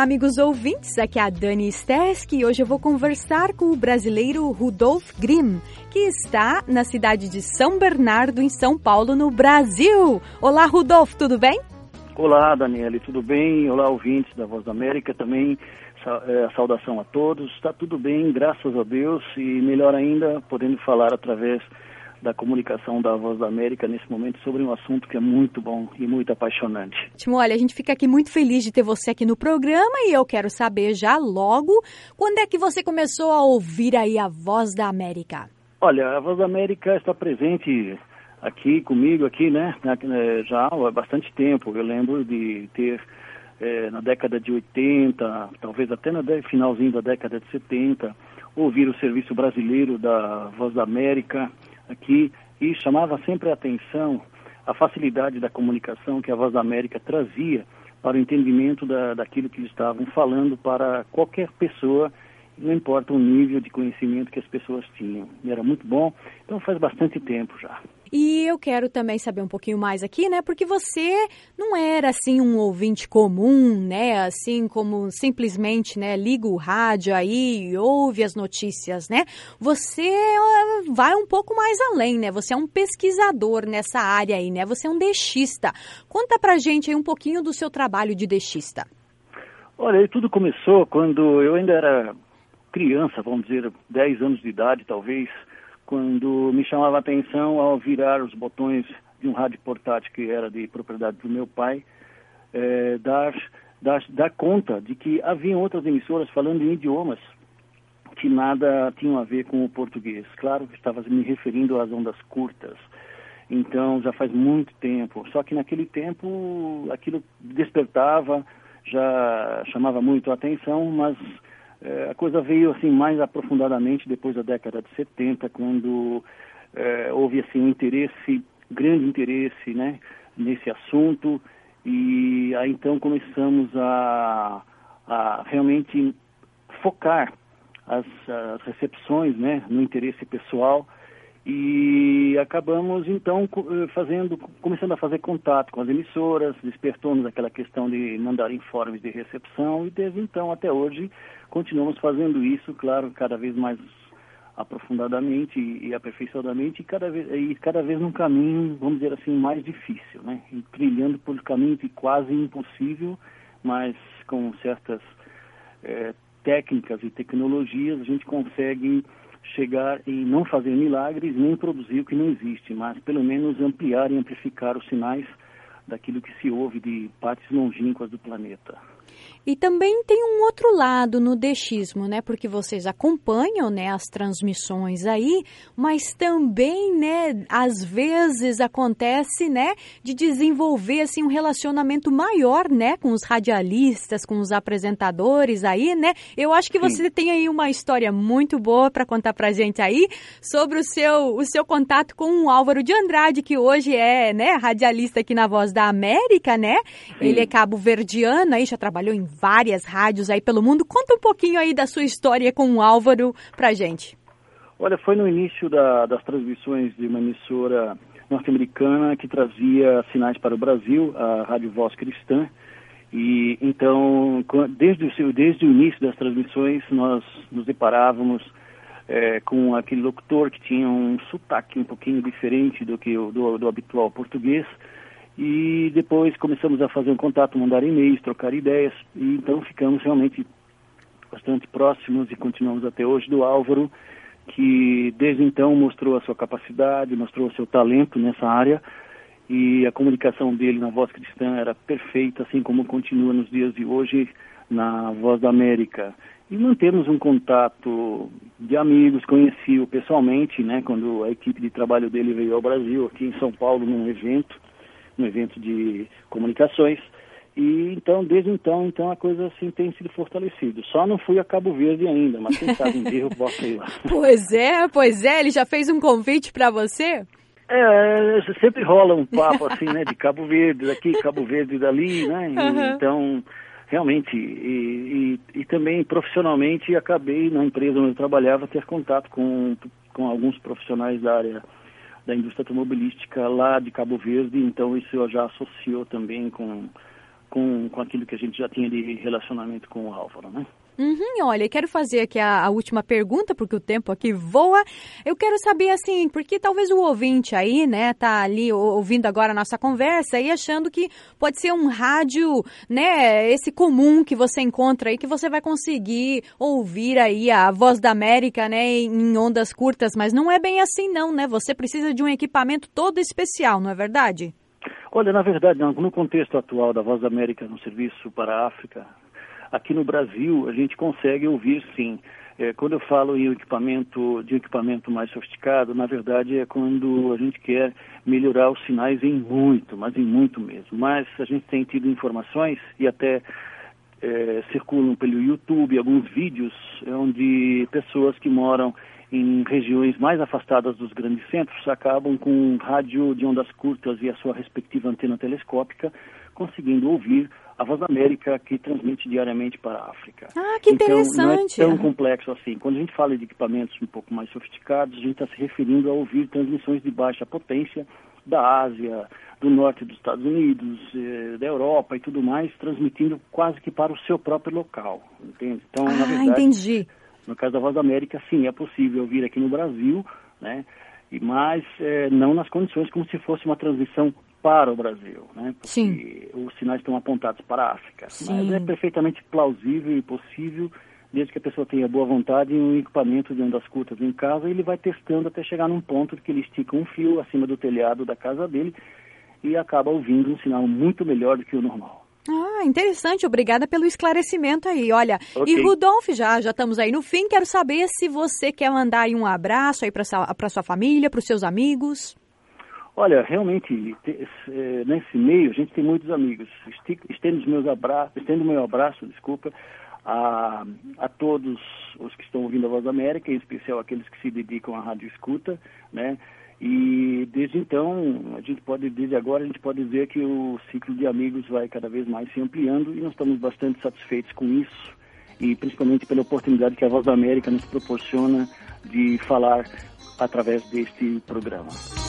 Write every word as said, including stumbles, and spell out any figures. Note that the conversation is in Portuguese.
Olá, amigos ouvintes, aqui é a Dani Steski e hoje eu vou conversar com o brasileiro Rudolf Grimm, que está na cidade de São Bernardo, em São Paulo, no Brasil. Olá, Rudolf, tudo bem? Olá, Daniele, tudo bem? Olá, ouvintes da Voz da América também. É, saudação a todos. Está tudo bem, graças a Deus, e melhor ainda, podendo falar através da comunicação da Voz da América nesse momento sobre um assunto que é muito bom e muito apaixonante. Olha, a gente fica aqui muito feliz de ter você aqui no programa e eu quero saber já logo, quando é que você começou a ouvir aí a Voz da América? Olha, a Voz da América está presente aqui comigo, aqui, né, já há bastante tempo. Eu lembro de ter, é, na década de oitenta, talvez até no finalzinho da década de setenta, ouvir o serviço brasileiro da Voz da América aqui, e chamava sempre a atenção a facilidade da comunicação que a Voz da América trazia para o entendimento da, daquilo que eles estavam falando para qualquer pessoa, não importa o nível de conhecimento que as pessoas tinham. E era muito bom, então faz bastante tempo já. E eu quero também saber um pouquinho mais aqui, né, porque você não era, assim, um ouvinte comum, né, assim como simplesmente, né, liga o rádio aí e ouve as notícias, né? Você uh, vai um pouco mais além, né? Você é um pesquisador nessa área aí, né? Você é um dexista. Conta pra gente aí um pouquinho do seu trabalho de dexista. Olha, tudo começou quando eu ainda era criança, vamos dizer, dez anos de idade, talvez, quando me chamava a atenção ao virar os botões de um rádio portátil que era de propriedade do meu pai, é, dar, dar, dar conta de que havia outras emissoras falando em idiomas que nada tinham a ver com o português. Claro que estava me referindo às ondas curtas. Então, já faz muito tempo. Só que naquele tempo, aquilo despertava, já chamava muito a atenção, mas É, a coisa veio assim mais aprofundadamente depois da década de setenta, quando é, houve assim um interesse, grande interesse, né, nesse assunto, e aí então começamos a, a realmente focar as, as recepções, né, no interesse pessoal, e acabamos então fazendo, começando a fazer contato com as emissoras, despertou-nos aquela questão de mandar informes de recepção, e desde então até hoje continuamos fazendo isso, claro, cada vez mais aprofundadamente e, e aperfeiçoadamente, e cada vez, e cada vez num caminho, vamos dizer assim, mais difícil, né? E trilhando por um caminho que quase impossível, mas com certas é, técnicas e tecnologias a gente consegue chegar e não fazer milagres, nem produzir o que não existe, mas pelo menos ampliar e amplificar os sinais daquilo que se ouve de partes longínquas do planeta. E também tem um outro lado no dexismo, né? Porque vocês acompanham, né, as transmissões aí, mas também, né, às vezes acontece, né, de desenvolver assim um relacionamento maior, né, com os radialistas, com os apresentadores aí, né? Eu acho que você Sim. tem aí uma história muito boa para contar pra gente aí sobre o seu o seu contato com o Álvaro de Andrade, que hoje é, né, radialista aqui na Voz da América, né? Sim. Ele é cabo-verdiano, aí já trabalhou em várias rádios aí pelo mundo. Conta um pouquinho aí da sua história com o Álvaro pra gente. Olha, foi no início da, das transmissões de uma emissora norte-americana que trazia sinais para o Brasil, a Rádio Voz Cristã, e então, desde o, seu, desde o início das transmissões, nós nos deparávamos é, com aquele locutor que tinha um sotaque um pouquinho diferente do que o do, do habitual português. E depois começamos a fazer um contato, mandar e-mails, trocar ideias, e então ficamos realmente bastante próximos e continuamos até hoje do Álvaro, que desde então mostrou a sua capacidade, mostrou o seu talento nessa área, e a comunicação dele na Voz Cristã era perfeita, assim como continua nos dias de hoje na Voz da América. E mantemos um contato de amigos, conheci-o pessoalmente, né, quando a equipe de trabalho dele veio ao Brasil, aqui em São Paulo, num evento, um evento de comunicações, e então, desde então, então a coisa assim tem sido fortalecida. Só não fui a Cabo Verde ainda, mas quem sabe um dia eu posso ir lá. Pois é, pois é, ele já fez um convite para você? É, sempre rola um papo assim, né, de Cabo Verde daqui, Cabo Verde dali, né, e, uhum. Então, realmente, e, e, e também profissionalmente acabei, na empresa onde eu trabalhava, ter contato com, com alguns profissionais da área da indústria automobilística lá de Cabo Verde, então isso eu já associou também com com, com aquilo que a gente já tinha de relacionamento com o Álvaro, né? Uhum, olha, quero fazer aqui a, a última pergunta, porque o tempo aqui voa. Eu quero saber, assim, porque talvez o ouvinte aí, né, tá ali ouvindo agora a nossa conversa e achando que pode ser um rádio, né, esse comum que você encontra aí, que você vai conseguir ouvir aí a Voz da América, né, em ondas curtas, mas não é bem assim não, né? Você precisa de um equipamento todo especial, não é verdade? Olha, na verdade, no contexto atual da Voz da América no serviço para a África, aqui no Brasil a gente consegue ouvir sim. É, quando eu falo em um equipamento, de um equipamento mais sofisticado, na verdade é quando a gente quer melhorar os sinais em muito, mas em muito mesmo. Mas a gente tem tido informações e até é, circulam pelo YouTube alguns vídeos onde pessoas que moram em regiões mais afastadas dos grandes centros acabam com um rádio de ondas curtas e a sua respectiva antena telescópica conseguindo ouvir a Voz da América, que transmite diariamente para a África. Ah, que interessante. Então, não é tão complexo assim. Quando a gente fala de equipamentos um pouco mais sofisticados, a gente está se referindo a ouvir transmissões de baixa potência da Ásia, do norte dos Estados Unidos, eh, da Europa e tudo mais, transmitindo quase que para o seu próprio local, entende? Então, ah, na verdade, entendi. No caso da Voz da América, sim, é possível ouvir aqui no Brasil, né? E, mas eh, não nas condições como se fosse uma transmissão para o Brasil, né? Porque Sim. os sinais estão apontados para a África. Sim. Mas é perfeitamente plausível e possível, desde que a pessoa tenha boa vontade e um equipamento de ondas curtas em casa, ele vai testando até chegar num ponto que ele estica um fio acima do telhado da casa dele e acaba ouvindo um sinal muito melhor do que o normal. Ah, interessante. Obrigada pelo esclarecimento aí. Olha, Okay. E Rudolf, já, já estamos aí no fim. Quero saber se você quer mandar aí um abraço aí para sua, sua família, para os seus amigos. Olha, realmente, nesse meio a gente tem muitos amigos. Estendo os meus abraços, estendo o meu abraço, desculpa, a, a todos os que estão ouvindo a Voz da América, em especial aqueles que se dedicam à rádio escuta, né? E desde então, a gente pode, desde agora, a gente pode dizer que o ciclo de amigos vai cada vez mais se ampliando e nós estamos bastante satisfeitos com isso e principalmente pela oportunidade que a Voz da América nos proporciona de falar através deste programa.